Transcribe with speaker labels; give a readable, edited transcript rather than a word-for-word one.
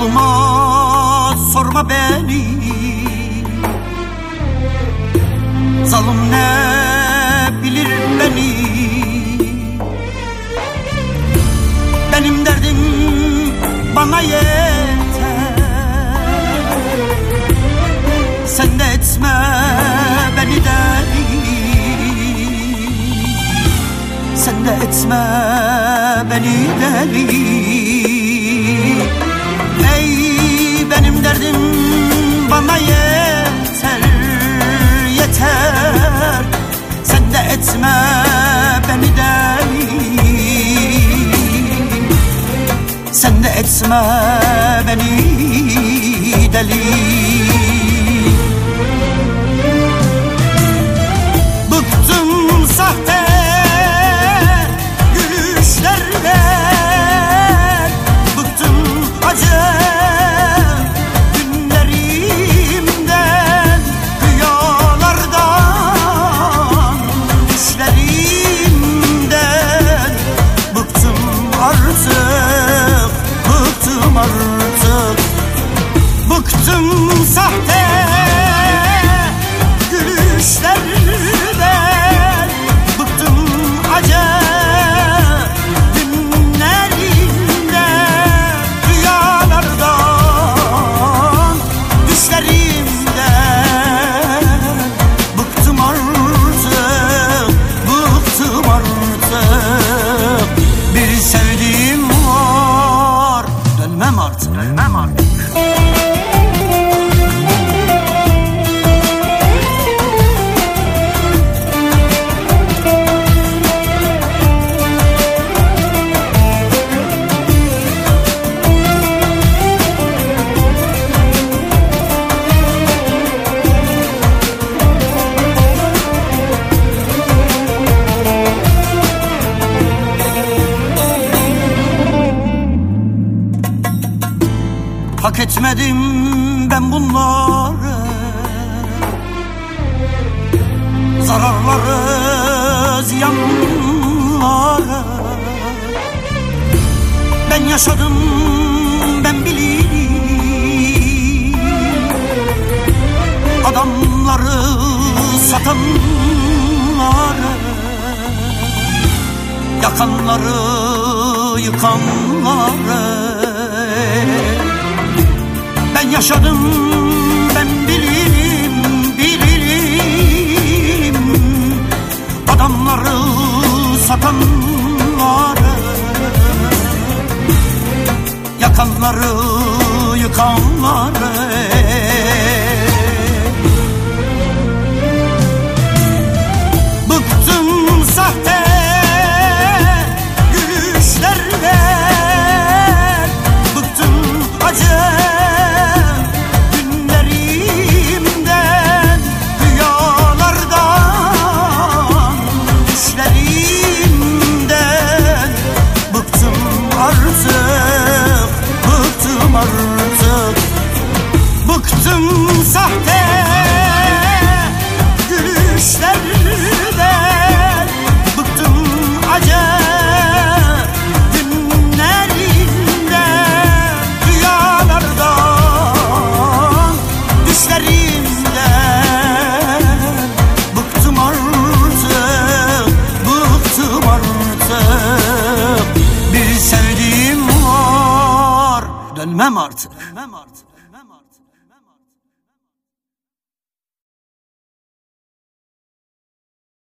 Speaker 1: Yoluma sorma beni, zalim ne bilir beni. Benim derdim bana yeter, sen de etme beni deli, sen de etme beni deli. Benim derdim bana yeter, yeter, sen de etme beni deli, sen de etme beni deli. Bıktım sahte gülüşlerden, bıktım acı bıktım sahte gülüşlerden, bıktım acı günlerinden, rüyalardan, düşlerimden. Bıktım artık, bıktım artık. Bir sevdiğim var, dönmem artık, dönmem artık. Hak etmedim ben bunları, zararları, ziyanları. Ben yaşadım, ben bilirim, adamları satanları, yakanları, yıkanları. Ben yaşadım, ben bilirim, bilirim, adamları satanları, yakanları, yıkanları. Bıktım sahte gülüşlerden, bıktım acı artık. Bıktım sahte gülüşlerden, bıktım acı günlerinden, rüyalardan, düşlerimden. Bıktım artık, bıktım artık. Bir sevdiğim var, dönmem artık, dönmem artık.